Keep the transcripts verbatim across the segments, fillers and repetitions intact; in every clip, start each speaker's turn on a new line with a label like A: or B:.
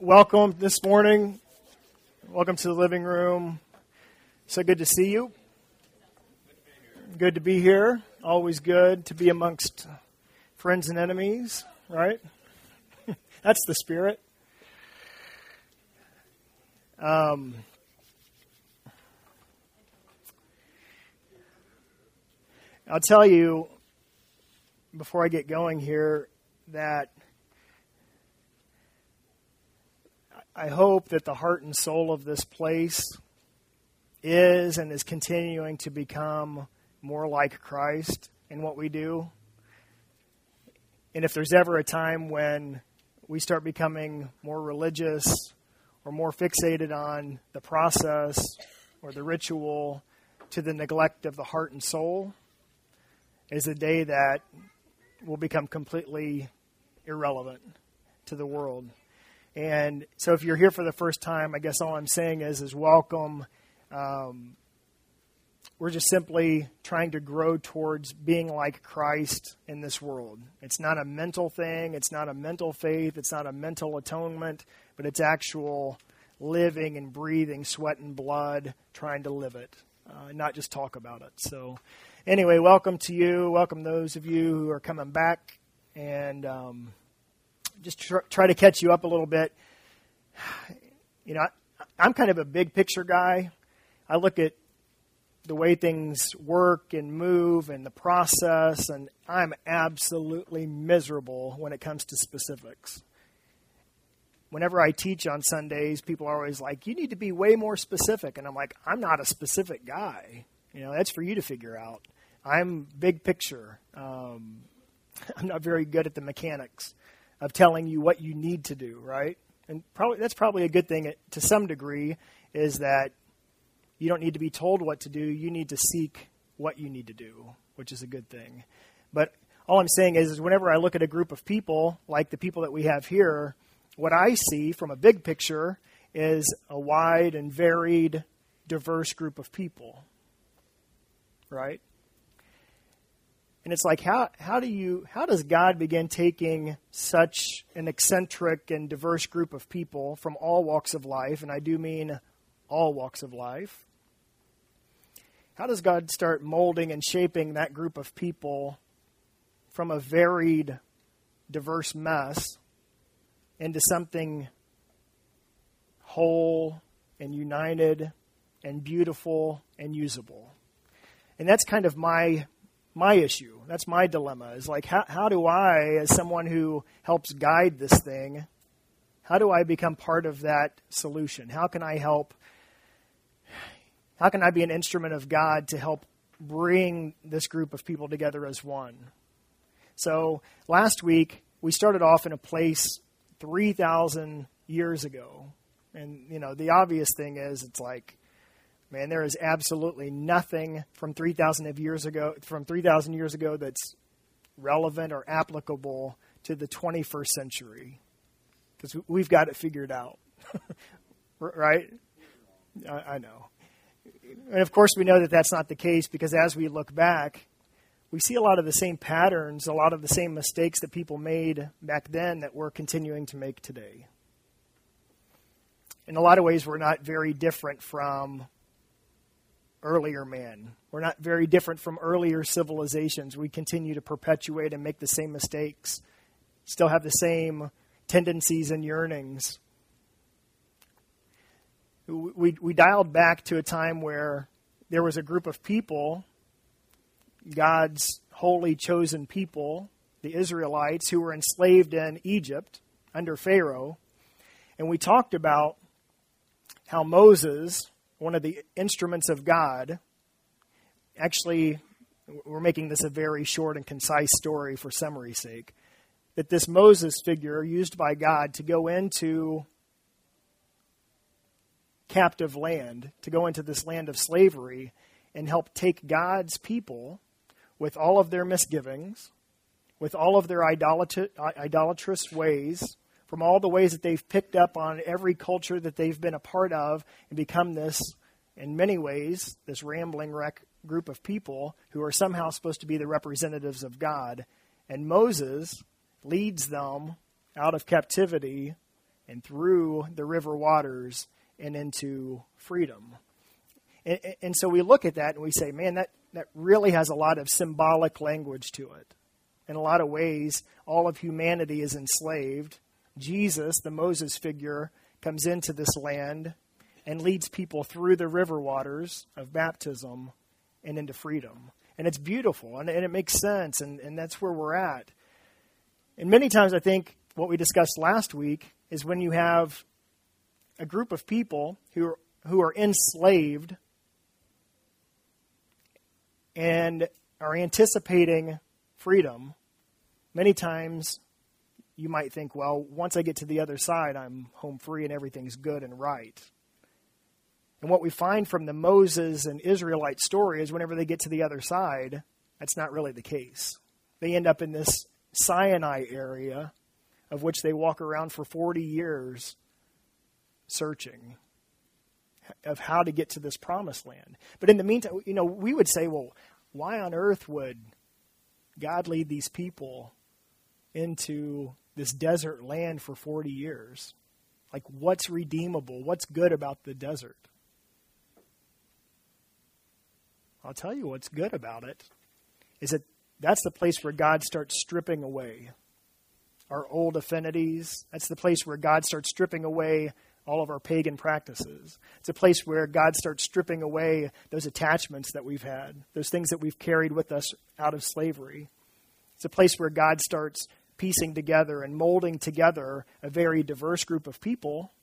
A: welcome this morning. Welcome to the living room. So good to see you. Good to be here. Always good to be amongst friends and enemies, right? That's the spirit. Um, I'll tell you, before I get going here, that I hope that the heart and soul of this place is and is continuing to become more like Christ in what we do. And if there's ever a time when we start becoming more religious or more fixated on the process or the ritual to the neglect of the heart and soul, is a day that will become completely irrelevant to the world. And so if you're here for the first time, I guess all I'm saying is, is welcome. Um, we're just simply trying to grow towards being like Christ in this world. It's not a mental thing. It's not a mental faith. It's not a mental atonement, but it's actual living and breathing sweat and blood, trying to live it, uh, not just talk about it. So anyway, welcome to you. Welcome those of you who are coming back. And um, just tr- try to catch you up a little bit. You know, I, I'm kind of a big picture guy. I look at the way things work and move and the process, and I'm absolutely miserable when it comes to specifics. Whenever I teach on Sundays, people are always like, you need to be way more specific. And I'm like, I'm not a specific guy. You know, that's for you to figure out. I'm big picture. Um, I'm not very good at the mechanics of telling you what you need to do, right? And probably that's probably a good thing to some degree, is that you don't need to be told what to do. You need to seek what you need to do, which is a good thing. But all I'm saying is, is whenever I look at a group of people, like the people that we have here, what I see from a big picture is a wide and varied, diverse group of people, right? And it's like, how how do you how does God begin taking such an eccentric and diverse group of people from all walks of life, and I do mean all walks of life, how does God start molding and shaping that group of people from a varied, diverse mess into something whole and united and beautiful and usable? And that's kind of my My issue. That's my dilemma, is like, how, how do I, as someone who helps guide this thing, how do I become part of that solution? How can I help, how can I be an instrument of God to help bring this group of people together as one? So last week, we started off in a place three thousand years ago. And, you know, the obvious thing is, it's like, man, there is absolutely nothing from three thousand years ago, from three thousand years ago that's relevant or applicable to the twenty-first century, because we've got it figured out, right? I, I know. And of course, we know that that's not the case, because as we look back, we see a lot of the same patterns, a lot of the same mistakes that people made back then that we're continuing to make today. In a lot of ways, we're not very different from earlier man. We're not very different from earlier civilizations. We continue to perpetuate and make the same mistakes, still have the same tendencies and yearnings. We, we dialed back to a time where there was a group of people, God's holy chosen people, the Israelites, who were enslaved in Egypt under Pharaoh. And we talked about how Moses, one of the instruments of God, actually, we're making this a very short and concise story for summary's sake, that this Moses figure used by God to go into captive land, to go into this land of slavery and help take God's people with all of their misgivings, with all of their idolat- idolatrous ways, from all the ways that they've picked up on every culture that they've been a part of, and become this, in many ways, this rambling wreck group of people who are somehow supposed to be the representatives of God. And Moses leads them out of captivity and through the river waters and into freedom. And, and so we look at that and we say, man, that, that really has a lot of symbolic language to it. In a lot of ways, all of humanity is enslaved. Jesus, the Moses figure, comes into this land and leads people through the river waters of baptism and into freedom. And it's beautiful, and, and it makes sense, and, and that's where we're at. And many times I think what we discussed last week is when you have a group of people who are, who are enslaved and are anticipating freedom, many times you might think, well, once I get to the other side, I'm home free and everything's good and right. And what we find from the Moses and Israelite story is whenever they get to the other side, that's not really the case. They end up in this Sinai area of which they walk around for forty years searching of how to get to this promised land. But in the meantime, you know, we would say, well, why on earth would God lead these people into this desert land for forty years? Like, what's redeemable? What's good about the desert? I'll tell you what's good about it is that that's the place where God starts stripping away our old affinities. That's the place where God starts stripping away all of our pagan practices. It's a place where God starts stripping away those attachments that we've had, those things that we've carried with us out of slavery. It's a place where God starts piecing together and molding together a very diverse group of people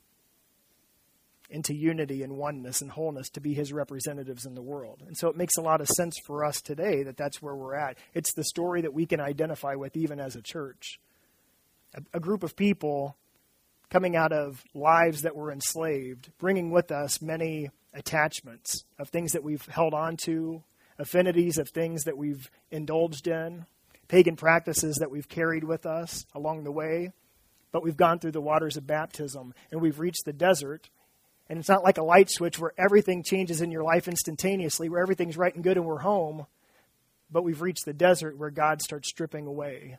A: into unity and oneness and wholeness to be his representatives in the world. And so it makes a lot of sense for us today that that's where we're at. It's the story that we can identify with even as a church. A, a group of people coming out of lives that were enslaved, bringing with us many attachments of things that we've held on to, affinities of things that we've indulged in, pagan practices that we've carried with us along the way. But we've gone through the waters of baptism and we've reached the desert. And it's not like a light switch where everything changes in your life instantaneously, where everything's right and good and we're home. But we've reached the desert where God starts stripping away.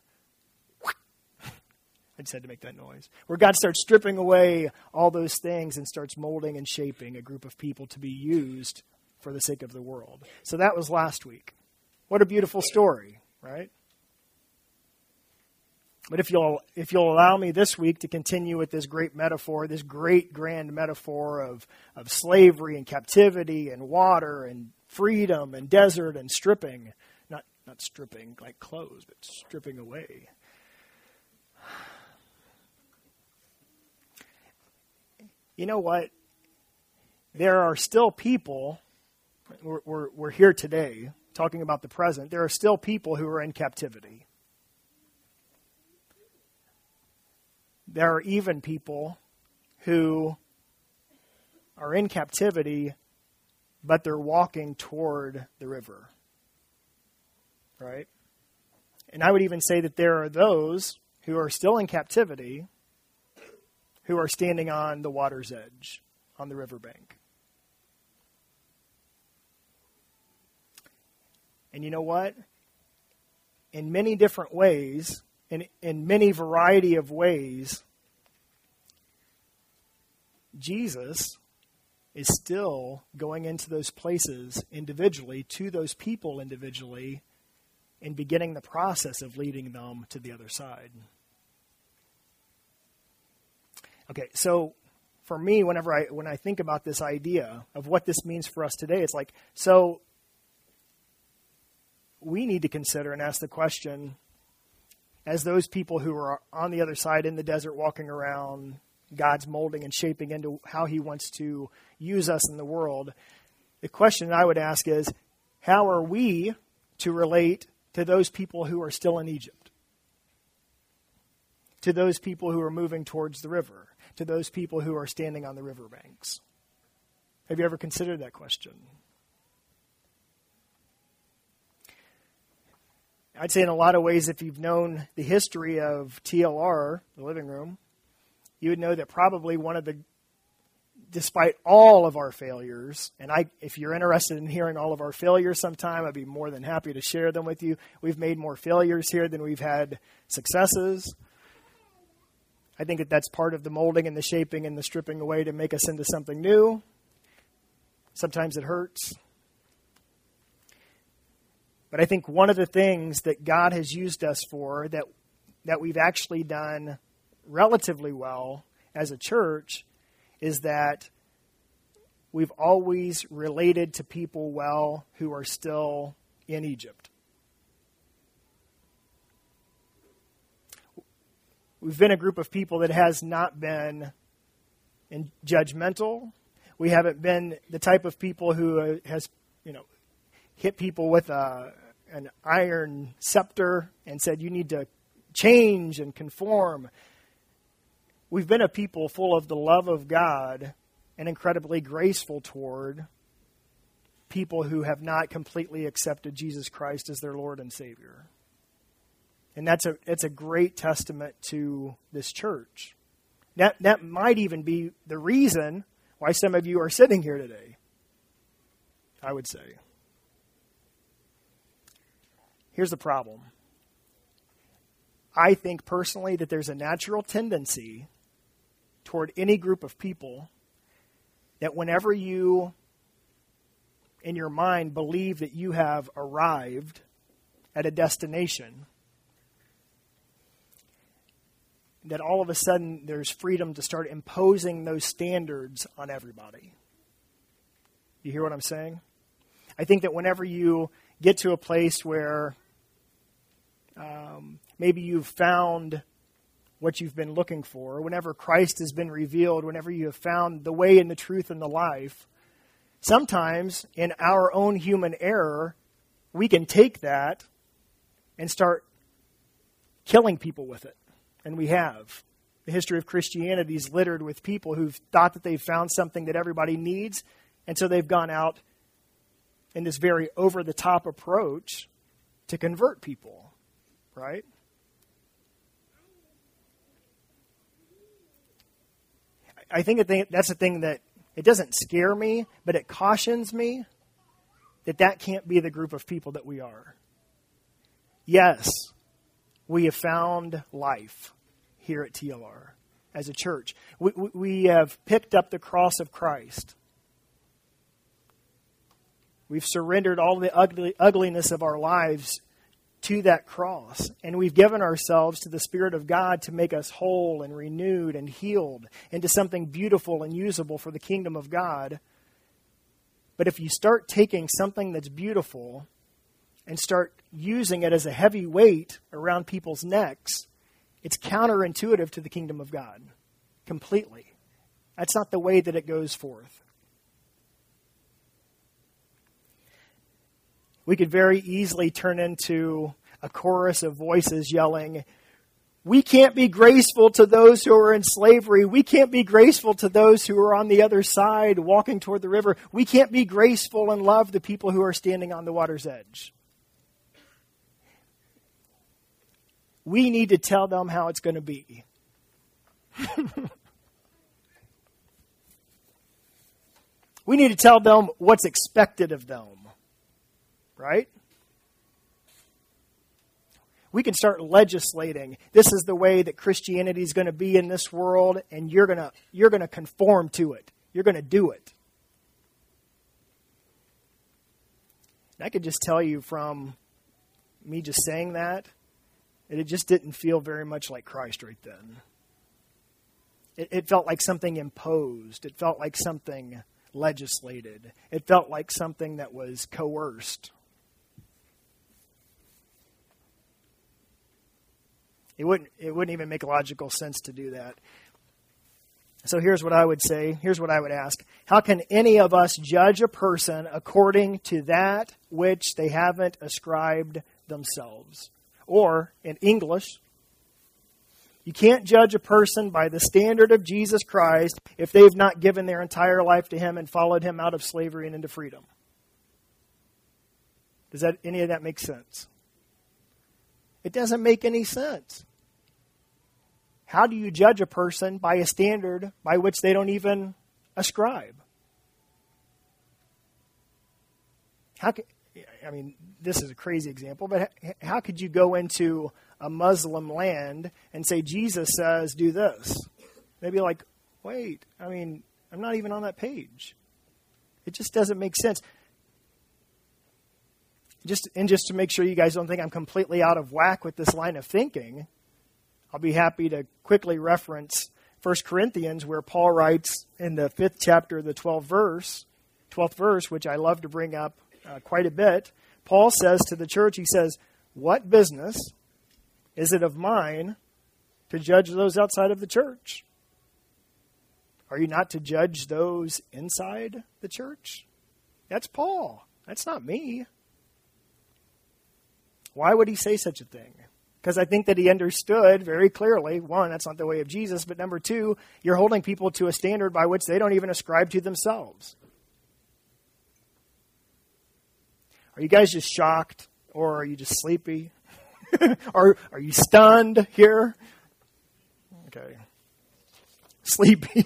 A: I just had to make that noise. Where God starts stripping away all those things and starts molding and shaping a group of people to be used for the sake of the world. So that was last week. What a beautiful story, right? But if you'll if you'll allow me this week to continue with this great metaphor, this great grand metaphor of, of slavery and captivity and water and freedom and desert and stripping, not not stripping like clothes, but stripping away. You know what? There are still people, we're, we're, we're here today talking about the present, there are still people who are in captivity. There are even people who are in captivity, but they're walking toward the river. Right? And I would even say that there are those who are still in captivity who are standing on the water's edge, on the riverbank. And you know what? In many different ways, in, in many variety of ways, Jesus is still going into those places individually, to those people individually, and beginning the process of leading them to the other side. Okay, so for me, whenever I when I think about this idea of what this means for us today, it's like, so we need to consider and ask the question, as those people who are on the other side in the desert walking around, God's molding and shaping into how he wants to use us in the world, the question I would ask is, how are we to relate to those people who are still in Egypt? To those people who are moving towards the river? To those people who are standing on the riverbanks? Have you ever considered that question? I'd say in a lot of ways, if you've known the history of T L R, the living room, you would know that probably one of the, despite all of our failures, and I, if you're interested in hearing all of our failures sometime, I'd be more than happy to share them with you. We've made more failures here than we've had successes. I think that that's part of the molding and the shaping and the stripping away to make us into something new. Sometimes it hurts. But I think one of the things that God has used us for, that that we've actually done relatively well as a church, is that we've always related to people well who are still in Egypt. We've been a group of people that has not been in judgmental. We haven't been the type of people who has, you know, hit people with a, an iron scepter and said, you need to change and conform. We've been a people full of the love of God and incredibly graceful toward people who have not completely accepted Jesus Christ as their Lord and Savior. And that's a it's a great testament to this church. That that might even be the reason why some of you are sitting here today, I would say. Here's the problem. I think personally that there's a natural tendency toward any group of people that whenever you, in your mind, believe that you have arrived at a destination, that all of a sudden there's freedom to start imposing those standards on everybody. You hear what I'm saying? I think that whenever you get to a place where um, maybe you've found what you've been looking for, whenever Christ has been revealed, whenever you have found the way and the truth and the life, sometimes in our own human error, we can take that and start killing people with it. And we have. The history of Christianity is littered with people who've thought that they've found something that everybody needs, and so they've gone out in this very over-the-top approach to convert people, right? I think that's the thing that, it doesn't scare me, but it cautions me that that can't be the group of people that we are. Yes, we have found life here at T L R as a church. We, we, we have picked up the cross of Christ. We've surrendered all the ugly, ugliness of our lives to that cross. And we've given ourselves to the Spirit of God to make us whole and renewed and healed into something beautiful and usable for the kingdom of God. But if you start taking something that's beautiful and start using it as a heavy weight around people's necks, it's counterintuitive to the kingdom of God. Completely. That's not the way that it goes forth. We could very easily turn into a chorus of voices yelling, we can't be graceful to those who are in slavery. We can't be graceful to those who are on the other side walking toward the river. We can't be graceful and love the people who are standing on the water's edge. We need to tell them how it's going to be. We need to tell them what's expected of them. Right? We can start legislating. This is the way that Christianity is going to be in this world, and you're going to you're going to conform to it. You're going to do it. And I could just tell you from me just saying that, that it just didn't feel very much like Christ right then. It, it felt like something imposed. It felt like something legislated. It felt like something that was coerced. It wouldn't, it wouldn't even make logical sense to do that. So here's what I would say. Here's what I would ask. How can any of us judge a person according to that which they haven't ascribed themselves? Or, in English, you can't judge a person by the standard of Jesus Christ if they've not given their entire life to Him and followed Him out of slavery and into freedom. Does that any of that make sense? It doesn't make any sense. How do you judge a person by a standard by which they don't even ascribe? How could, I mean, this is a crazy example, but how could you go into a Muslim land and say, Jesus says, do this. They'd be like, wait, I mean, I'm not even on that page. It just doesn't make sense. Just and just to make sure you guys don't think I'm completely out of whack with this line of thinking, I'll be happy to quickly reference First Corinthians, where Paul writes in the fifth chapter, the twelfth verse, twelfth verse, which I love to bring up uh, quite a bit. Paul says to the church, he says, what business is it of mine to judge those outside of the church? Are you not to judge those inside the church? That's Paul. That's not me. Why would he say such a thing? Because I think that he understood very clearly, one, that's not the way of Jesus, but number two, you're holding people to a standard by which they don't even ascribe to themselves. Are you guys just shocked, or are you just sleepy? Or are you stunned here? Okay. Sleepy.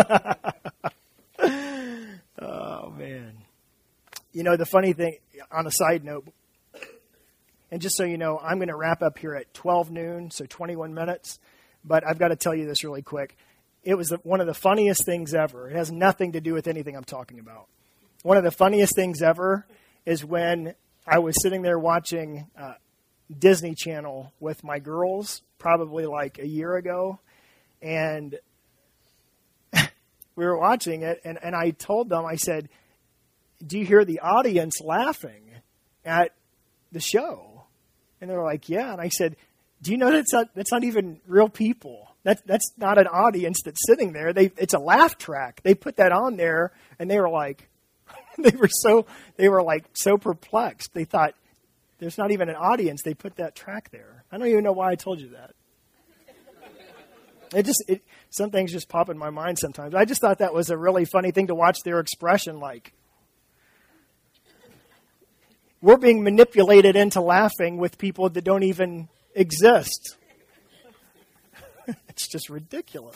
A: Oh, man. You know, the funny thing, on a side note, and just so you know, I'm going to wrap up here at twelve noon, so twenty-one minutes. But I've got to tell you this really quick. It was the, one of the funniest things ever. It has nothing to do with anything I'm talking about. One of the funniest things ever is when I was sitting there watching uh, Disney Channel with my girls, probably like a year ago. And we were watching it, and, and I told them, I said, do you hear the audience laughing at the show? And they were like, yeah. And I said, do you know that's not, that's not even real people? That's, that's not an audience that's sitting there. They, it's a laugh track. They put that on there, and they were like, they were so, they were like so perplexed. They thought, there's not even an audience. They put that track there. I don't even know why I told you that. It just, it, some things just pop in my mind sometimes. I just thought that was a really funny thing to watch their expression, like, we're being manipulated into laughing with people that don't even exist. It's just ridiculous.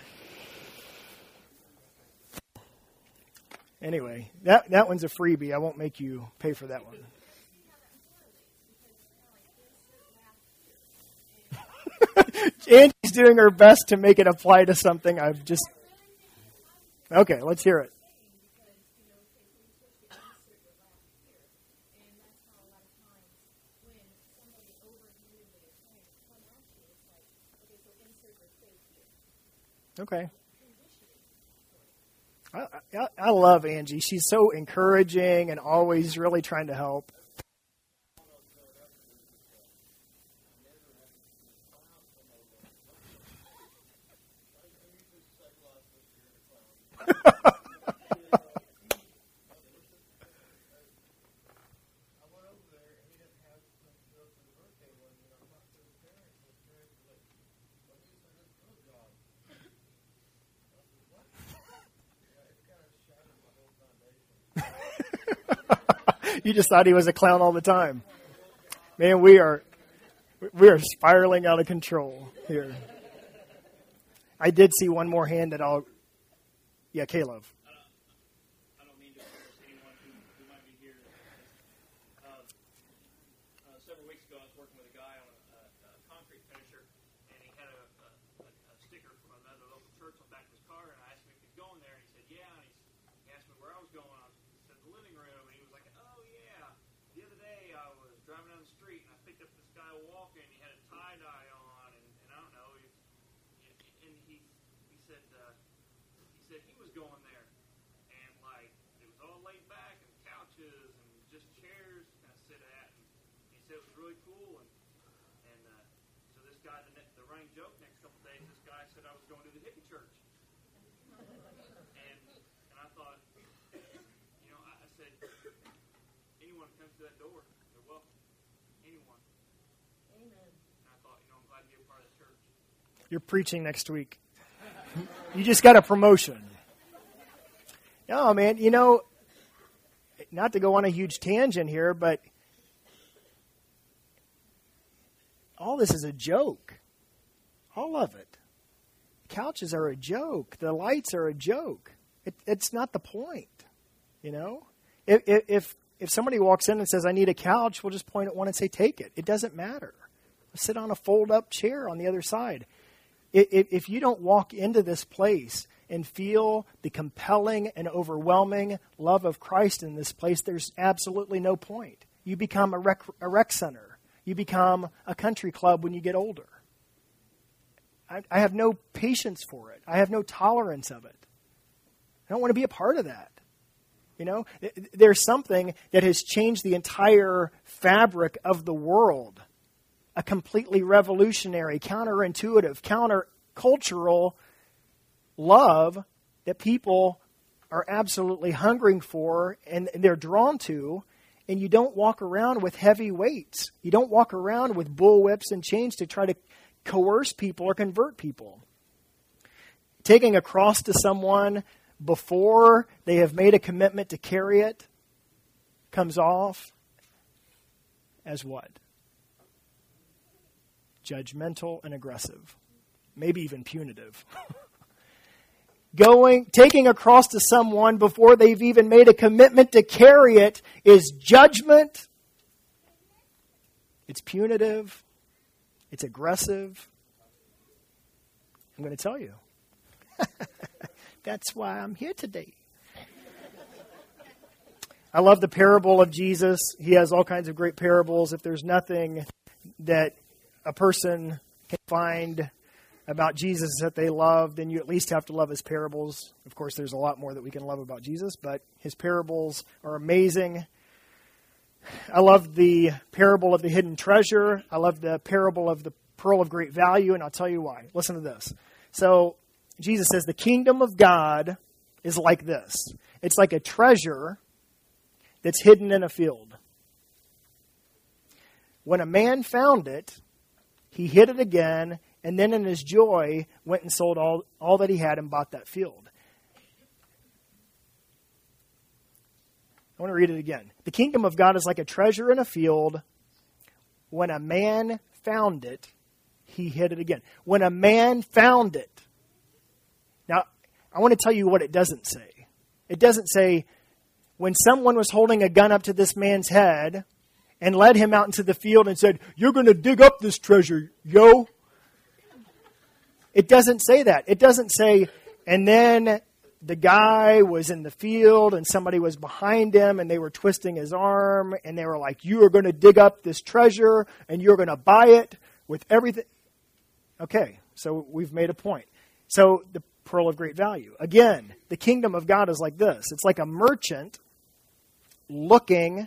A: Anyway, that, that one's a freebie. I won't make you pay for that one. Angie's doing her best to make it apply to something I've just... Okay, let's hear it. Okay. I, I, I love Angie. She's so encouraging and always really trying to help. You just thought he was a clown all the time. Man, we are we are spiraling out of control here. I did see one more hand that I'll... Yeah, Caleb.
B: I don't mean to embarrass anyone who, who might be here. Uh, uh, several weeks ago, I was working with a guy on a, a, a concrete finisher, and he had a, a, a sticker from another local church on the back of his car, and I asked him if he was going there, and he said, yeah, and he, he asked me where I was going. I was in the living room, and he was like, oh, yeah, the other day I was driving down the street, and I picked up this guy walking, and he had a tie-dye on, and, and I don't know, he, and he, he said, uh, he said he was going there, and like it was all laid back and couches and just chairs to kind of sit at, and he said it was really cool, and and uh, so this guy, the, the running joke next couple of days, this guy said I was going to the hippie church, and and I thought, you know, I, I said anyone who comes to that door, they're welcome, anyone. Amen. And I thought, you know, I'm glad to be a part of the church.
A: You're preaching next week. You just got a promotion. No, man, you know, not to go on a huge tangent here, but all this is a joke. All of it. Couches are a joke. The lights are a joke. It, it's not the point, you know? If, if, if somebody walks in and says, I need a couch, we'll just point at one and say, take it. It doesn't matter. Sit on a fold-up chair on the other side. If you don't walk into this place and feel the compelling and overwhelming love of Christ in this place, there's absolutely no point. You become a rec, a rec center. You become a country club when you get older. I, I have no patience for it. I have no tolerance of it. I don't want to be a part of that. You know, there's something that has changed the entire fabric of the world. A completely revolutionary, counterintuitive, countercultural love that people are absolutely hungering for and they're drawn to. And you don't walk around with heavy weights. You don't walk around with bullwhips and chains to try to coerce people or convert people. Taking a cross to someone before they have made a commitment to carry it comes off as what? Judgmental and aggressive. Maybe even punitive. Going, taking a cross to someone before they've even made a commitment to carry it is judgment. It's punitive. It's aggressive. I'm going to tell you. That's why I'm here today. I love the parable of Jesus. He has all kinds of great parables. If there's nothing that a person can find about Jesus that they love, then you at least have to love his parables. Of course, there's a lot more that we can love about Jesus, but his parables are amazing. I love the parable of the hidden treasure. I love the parable of the pearl of great value, and I'll tell you why. Listen to this. So Jesus says the kingdom of God is like this. It's like a treasure that's hidden in a field. When a man found it, he hid it again, and then in his joy went and sold all, all that he had and bought that field. I want to read it again. The kingdom of God is like a treasure in a field. When a man found it, he hid it again. When a man found it. Now, I want to tell you what it doesn't say. It doesn't say, when someone was holding a gun up to this man's head and led him out into the field and said, "You're going to dig up this treasure, yo." It doesn't say that. It doesn't say, and then the guy was in the field and somebody was behind him and they were twisting his arm and they were like, "You are going to dig up this treasure and you're going to buy it with everything." Okay, so we've made a point. So the pearl of great value. Again, the kingdom of God is like this. It's like a merchant looking,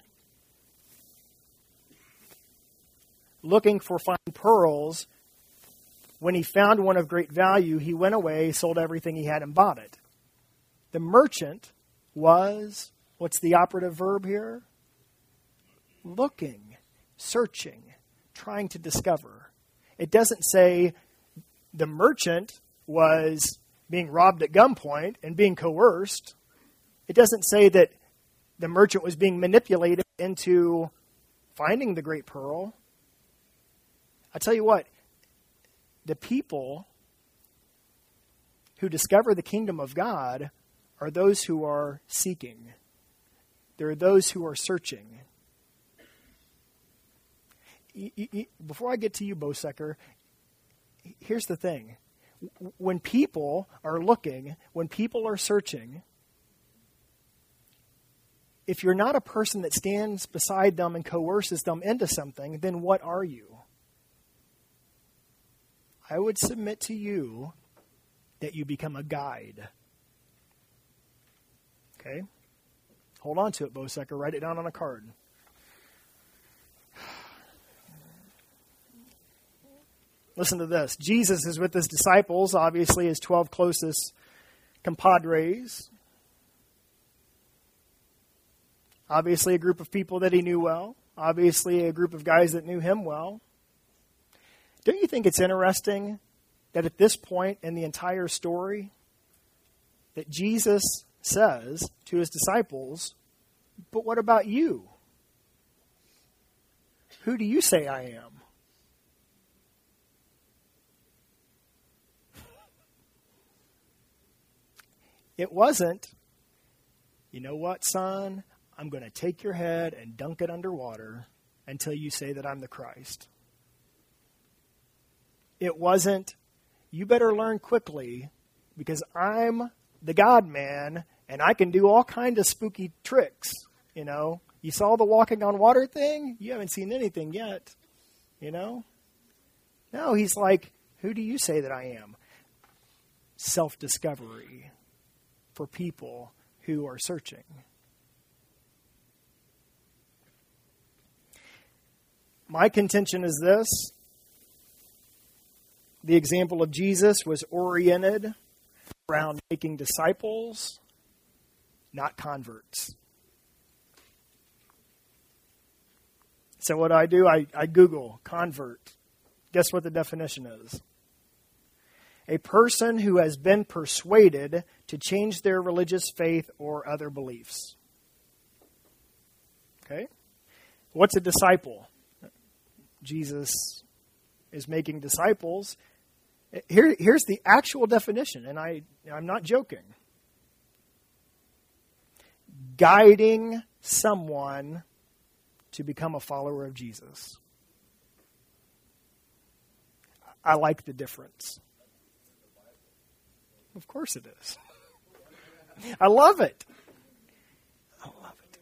A: looking for fine pearls. When he found one of great value, he went away, sold everything he had, and bought it. The merchant was, what's the operative verb here? Looking, searching, trying to discover. It doesn't say the merchant was being robbed at gunpoint and being coerced. It doesn't say that the merchant was being manipulated into finding the great pearl. I tell you what, the people who discover the kingdom of God are those who are seeking. They're those who are searching. Before I get to you, Bosecker, here's the thing. When people are looking, when people are searching, if you're not a person that stands beside them and coerces them into something, then what are you? I would submit to you that you become a guide. Okay? Hold on to it, Bosecker. Write it down on a card. Listen to this. Jesus is with his disciples, obviously his twelve closest compadres. Obviously a group of people that he knew well. Obviously a group of guys that knew him well. Don't you think it's interesting that at this point in the entire story that Jesus says to his disciples, "But what about you? Who do you say I am?" It wasn't, "You know what, son? I'm going to take your head and dunk it underwater until you say that I'm the Christ." It wasn't, you better learn quickly because I'm the God man and I can do all kinds of spooky tricks, you know. You saw the walking on water thing? You haven't seen anything yet, you know. No, he's like, who do you say that I am? Self-discovery for people who are searching. My contention is this. The example of Jesus was oriented around making disciples, not converts. So what do I do? I, I Google convert. Guess what the definition is? A person who has been persuaded to change their religious faith or other beliefs. Okay? What's a disciple? Jesus is making disciples. Here, here's the actual definition, and I, I'm not joking. Guiding someone to become a follower of Jesus. I like the difference. Of course it is. I love it. I love it.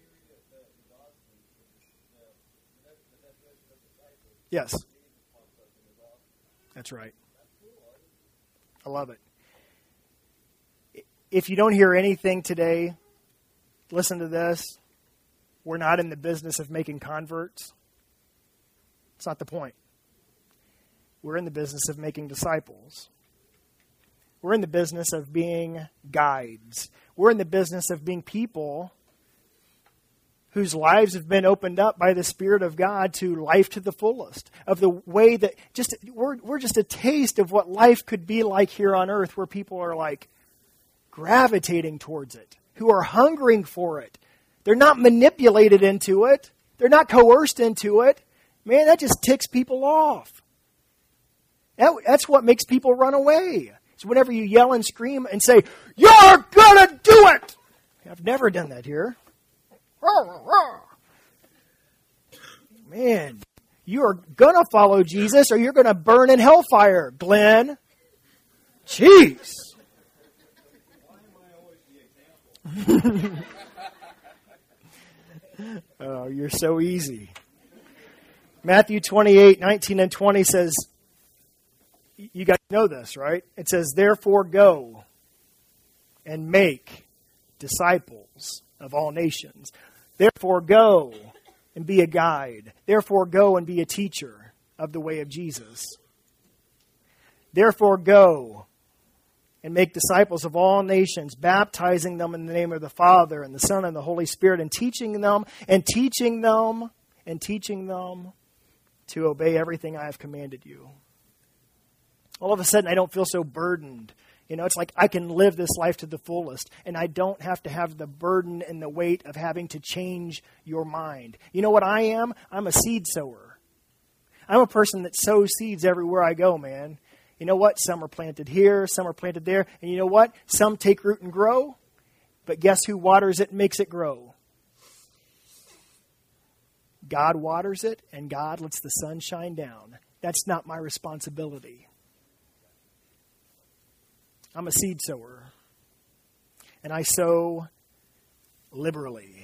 A: Yes. That's right. I love it. If you don't hear anything today, listen to this. We're not in the business of making converts. It's not the point. We're in the business of making disciples. We're in the business of being guides. We're in the business of being people whose lives have been opened up by the Spirit of God to life to the fullest. Of the way that just we're we're just a taste of what life could be like here on earth, where people are like gravitating towards it, who are hungering for it. They're not manipulated into it. They're not coerced into it. Man, that just ticks people off. That, that's what makes people run away. So whenever you yell and scream and say, "You're gonna do it!" I've never done that here. Man, you are gonna follow Jesus or you're gonna burn in hellfire, Glenn. Jeez. Oh, you're so easy. Matthew twenty-eight, nineteen and twenty says, you guys know this, right? It says, therefore go and make disciples of all nations. Therefore go and be a guide. Therefore go and be a teacher of the way of Jesus. Therefore go and make disciples of all nations, baptizing them in the name of the Father and the Son and the Holy Spirit, and teaching them and teaching them and teaching them to obey everything I have commanded you. All of a sudden, I don't feel so burdened. You know, it's like I can live this life to the fullest, and I don't have to have the burden and the weight of having to change your mind. You know what I am? I'm a seed sower. I'm a person that sows seeds everywhere I go, man. You know what? Some are planted here, some are planted there, and you know what? Some take root and grow, but guess who waters it and makes it grow? God waters it, and God lets the sun shine down. That's not my responsibility. I'm a seed sower, and I sow liberally.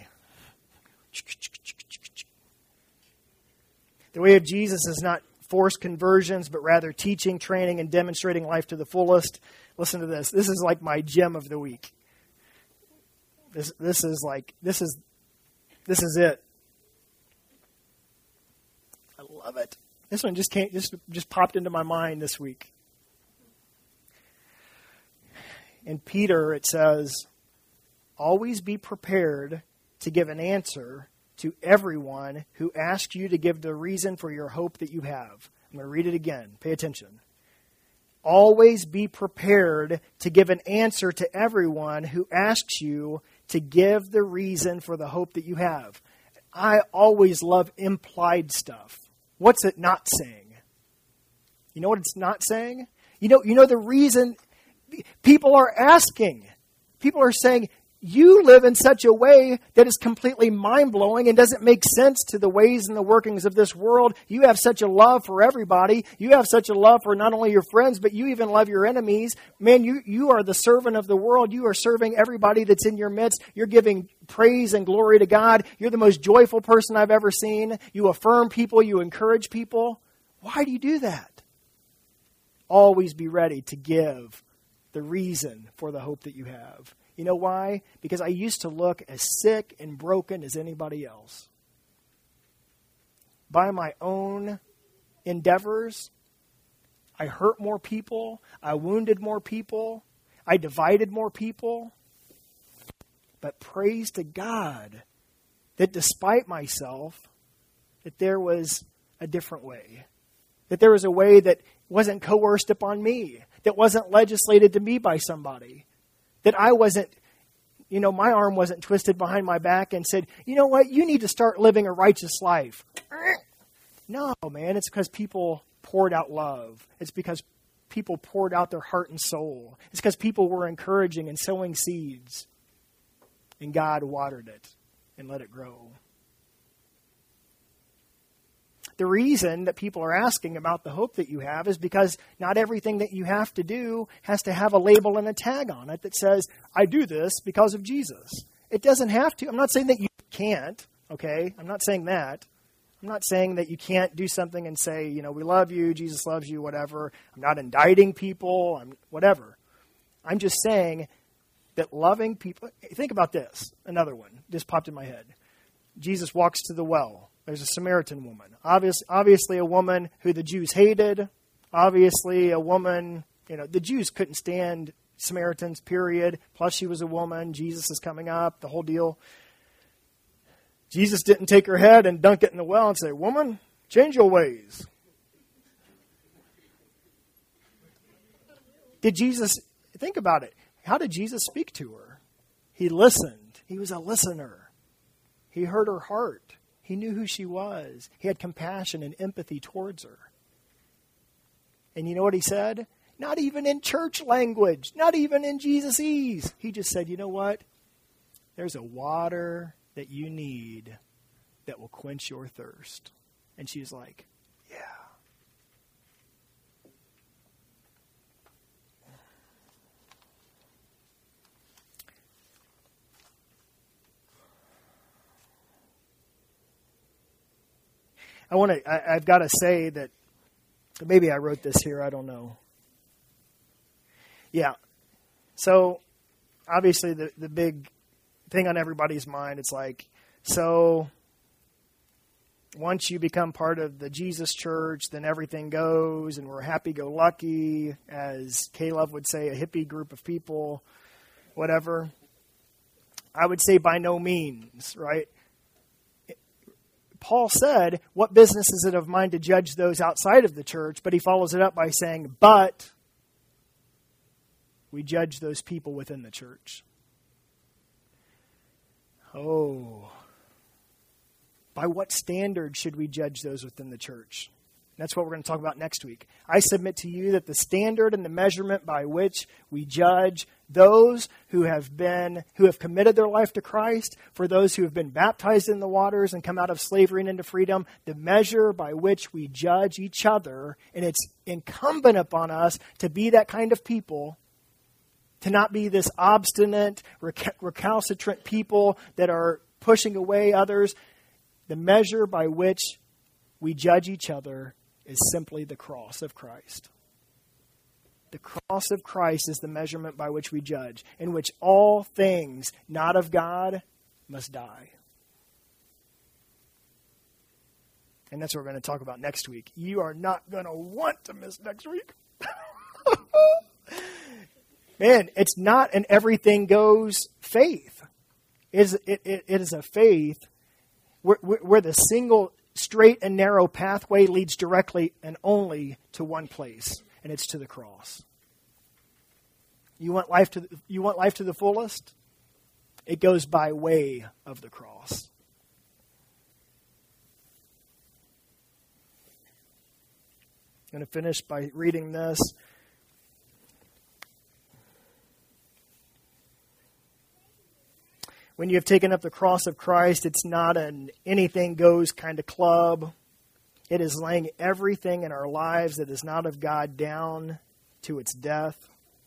A: The way of Jesus is not forced conversions, but rather teaching, training, and demonstrating life to the fullest. Listen to this. This is like my gem of the week. This this is like this is this is it. I love it. This one just came just just popped into my mind this week. In Peter, it says, always be prepared to give an answer to everyone who asks you to give the reason for your hope that you have. I'm going to read it again. Pay attention. Always be prepared to give an answer to everyone who asks you to give the reason for the hope that you have. I always love implied stuff. What's it not saying? You know what it's not saying? You know, you know the reason... People are asking. People are saying, you live in such a way that is completely mind-blowing and doesn't make sense to the ways and the workings of this world. You have such a love for everybody. You have such a love for not only your friends, but you even love your enemies. Man, you, you are the servant of the world. You are serving everybody that's in your midst. You're giving praise and glory to God. You're the most joyful person I've ever seen. You affirm people. You encourage people. Why do you do that? Always be ready to give the reason for the hope that you have. You know why? Because I used to look as sick and broken as anybody else. By my own endeavors, I hurt more people. I wounded more people. I divided more people. But praise to God that despite myself, that there was a different way. That there was a way that wasn't coerced upon me. That wasn't legislated to me by somebody. That I wasn't, you know, my arm wasn't twisted behind my back and said, you know what, you need to start living a righteous life. No, man, it's because people poured out love. It's because people poured out their heart and soul. It's because people were encouraging and sowing seeds. And God watered it and let it grow. The reason that people are asking about the hope that you have is because not everything that you have to do has to have a label and a tag on it that says, I do this because of Jesus. It doesn't have to. I'm not saying that you can't, okay? I'm not saying that. I'm not saying that you can't do something and say, you know, we love you, Jesus loves you, whatever. I'm not indicting people, I'm whatever. I'm just saying that loving people, think about this, another one just popped in my head. Jesus walks to the well. There's a Samaritan woman. Obvious, obviously a woman who the Jews hated. Obviously a woman, you know, the Jews couldn't stand Samaritans, period. Plus she was a woman. Jesus is coming up, the whole deal. Jesus didn't take her head and dunk it in the well and say, woman, change your ways. Did Jesus, think about it. How did Jesus speak to her? He listened. He was a listener. He heard her heart. He knew who she was. He had compassion and empathy towards her. And you know what he said? Not even in church language. Not even in Jesus-ese. He just said, you know what? There's a water that you need that will quench your thirst. And she's like, yeah. I want to. I, I've got to say that maybe I wrote this here. I don't know. Yeah. So obviously, the the big thing on everybody's mind, it's like, so once you become part of the Jesus Church, then everything goes, and we're happy-go-lucky, as Caleb would say, a hippie group of people, whatever. I would say by no means, right? Paul said, what business is it of mine to judge those outside of the church? But he follows it up by saying, but we judge those people within the church. Oh. By what standard should we judge those within the church? That's what we're going to talk about next week. I submit to you that the standard and the measurement by which we judge those who have been, who have committed their life to Christ, for those who have been baptized in the waters and come out of slavery and into freedom, the measure by which we judge each other, and it's incumbent upon us to be that kind of people, to not be this obstinate, recal- recalcitrant people that are pushing away others. The measure by which we judge each other is simply the cross of Christ. The cross of Christ is the measurement by which we judge, in which all things not of God must die. And that's what we're going to talk about next week. You are not going to want to miss next week. Man, it's not an everything goes faith. It is, it, it, it is a faith where, where the single straight and narrow pathway leads directly and only to one place, and it's to the cross. You want life to you want life to the fullest? It goes by way of the cross. I'm going to finish by reading this. When you have taken up the cross of Christ, it's not an anything goes kind of club. It is laying everything in our lives that is not of God down to its death.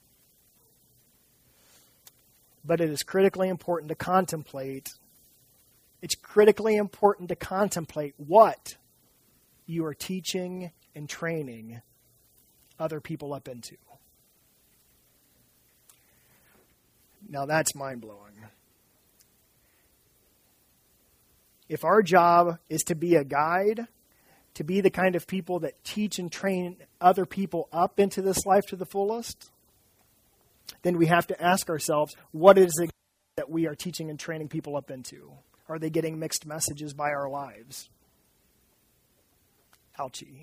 A: But it is critically important to contemplate. It's critically important to contemplate what you are teaching and training other people up into. Now that's mind-blowing. If our job is to be a guide, to be the kind of people that teach and train other people up into this life to the fullest, then we have to ask ourselves, what is it that we are teaching and training people up into? Are they getting mixed messages by our lives? Ouchie.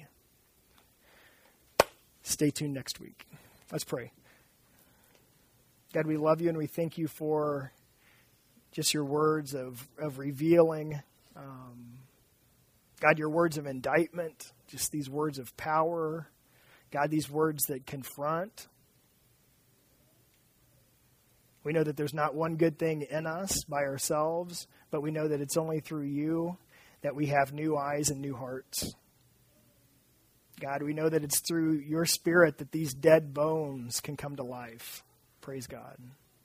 A: Stay tuned next week. Let's pray. God, we love you and we thank you for just your words of, of revealing. Um, God, your words of indictment, just these words of power. God, these words that confront. We know that there's not one good thing in us by ourselves, but we know that it's only through you that we have new eyes and new hearts. God, we know that it's through your Spirit that these dead bones can come to life. Praise God.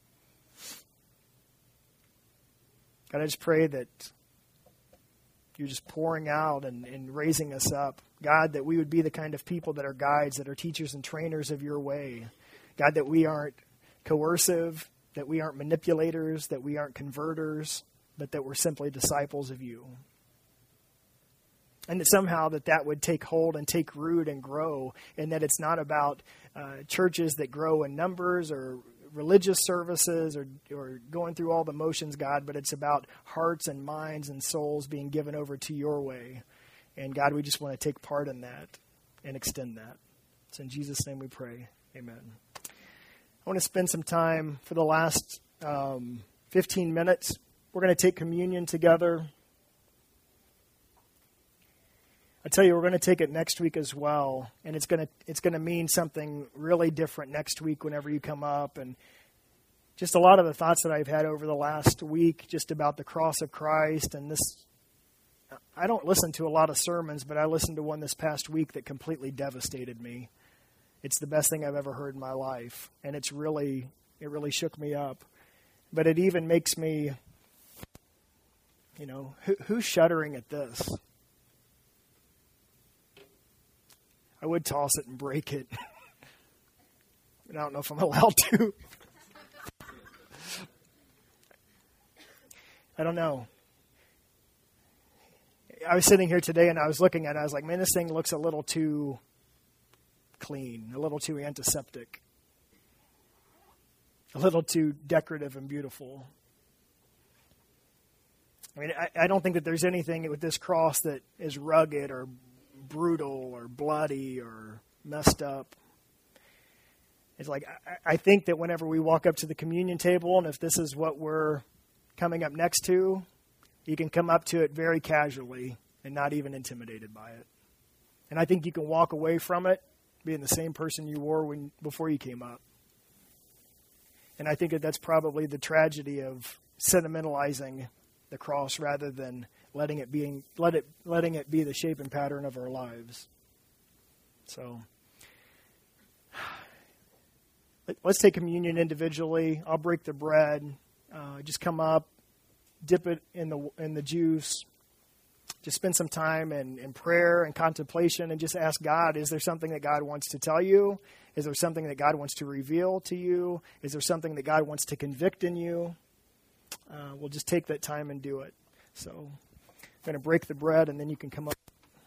A: God, I just pray that you're just pouring out and, and raising us up. God, that we would be the kind of people that are guides, that are teachers and trainers of your way. God, that we aren't coercive, that we aren't manipulators, that we aren't converters, but that we're simply disciples of you. And that somehow that that would take hold and take root and grow, and that it's not about uh, churches that grow in numbers or religious services or, or going through all the motions, God, but it's about hearts and minds and souls being given over to your way. And God, we just want to take part in that and extend that. It's in Jesus' name we pray. Amen. I want to spend some time for the last um, fifteen minutes. We're going to take communion together. I tell you, we're going to take it next week as well, and it's going to it's going to mean something really different next week whenever you come up. And just a lot of the thoughts that I've had over the last week, just about the cross of Christ, and this. I don't listen to a lot of sermons, but I listened to one this past week that completely devastated me. It's the best thing I've ever heard in my life, and it's really it really shook me up. But it even makes me, you know, who, who's shuddering at this? I would toss it and break it. But I don't know if I'm allowed to. I don't know. I was sitting here today and I was looking at it. I was like, man, this thing looks a little too clean, a little too antiseptic, a little too decorative and beautiful. I mean, I, I don't think that there's anything with this cross that is rugged or brutal or bloody or messed up. It's like, I, I think that whenever we walk up to the communion table, and if this is what we're coming up next to, you can come up to it very casually and not even intimidated by it. And I think you can walk away from it being the same person you were when before you came up. And I think that that's probably the tragedy of sentimentalizing the cross rather than letting it being let it letting it be the shape and pattern of our lives. So let's take communion individually. I'll break the bread. Uh, just come up, dip it in the in the juice. Just spend some time in, in prayer and contemplation and just ask God, is there something that God wants to tell you? Is there something that God wants to reveal to you? Is there something that God wants to convict in you? Uh, we'll just take that time and do it. So I'm going to break the bread and then you can come up.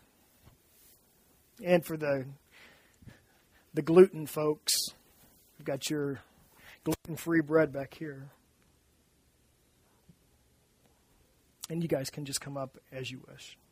A: And for the the gluten folks, I've got your gluten-free bread back here. And you guys can just come up as you wish.